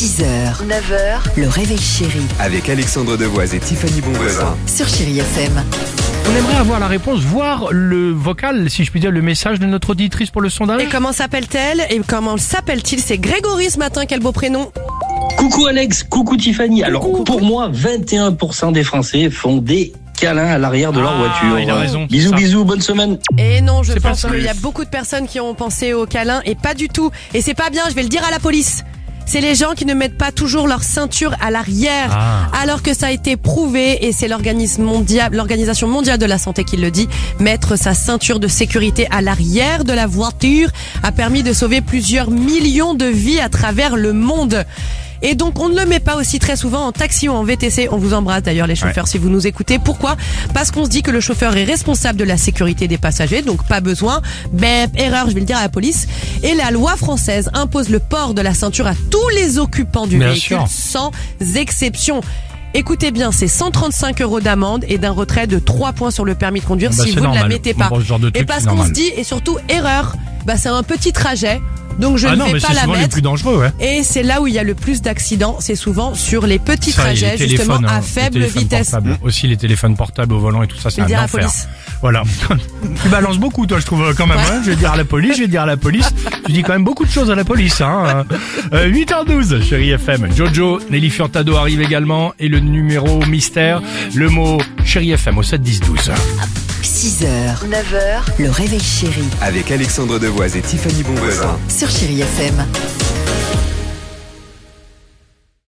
6h, 9h, le réveil chéri Avec Alexandre Devoise et Tiffany Bonvoisin. sur Chéri FM. On aimerait avoir la réponse, voire le vocal, si je puis dire, le message de notre auditrice pour le sondage. Et comment s'appelle-t-elle et comment s'appelle-t-il? C'est Grégory ce matin, quel beau prénom. Coucou Alex, coucou Tiffany. Alors pour moi, 21% des Français font des câlins à l'arrière de leur voiture. Il a raison. Bisous, ça. bisous, bonne semaine. Et non, je C'est pas pense ça. qu'il y a beaucoup de personnes qui ont pensé au câlin et pas du tout. Et c'est pas bien, je vais le dire à la police. C'est les gens qui ne mettent pas toujours leur ceinture à l'arrière, alors que ça a été prouvé, et c'est l'Organisation mondiale de la santé qui le dit. Mettre sa ceinture de sécurité à l'arrière de la voiture a permis de sauver plusieurs millions de vies à travers le monde. Et donc, on ne le met pas aussi très souvent en taxi ou en VTC. On vous embrasse d'ailleurs les chauffeurs si vous nous écoutez. Pourquoi? Parce qu'on se dit que le chauffeur est responsable de la sécurité des passagers, donc pas besoin. Erreur, je vais le dire à la police. Et la loi française impose le port de la ceinture à tous les occupants du Bien véhicule, sûr. sans exception. Écoutez bien, c'est 135 € d'amende et d'un retrait de 3 points sur le permis de conduire Bah, si c'est vous ne la normal. mettez pas. Bon, ce genre de Et truc, parce c'est qu'on se normal. dit, et surtout, erreur, c'est un petit trajet, donc je ne non, vais mais pas c'est la souvent les mettre. plus dangereux, ouais. Et c'est là où il y a le plus d'accidents, c'est souvent sur les petits Ça, et trajets, les justement téléphones, à les faible téléphones vitesse. portables. Aussi les téléphones portables au volant et tout ça, c'est Je vais un dire à la enfer. police. Voilà. Tu balances beaucoup, toi, je trouve, quand même. Hein. Je vais dire à la police, Tu dis quand même beaucoup de choses à la police, hein. 8h12, Chéri FM. Jojo, Nelly Furtado arrive également. Et le numéro mystère, le mot Chéri FM au 7-10-12. 6h, 9h, le réveil chéri Avec Alexandre Devoise et Tiffany Bonvoisin. sur Chéri FM.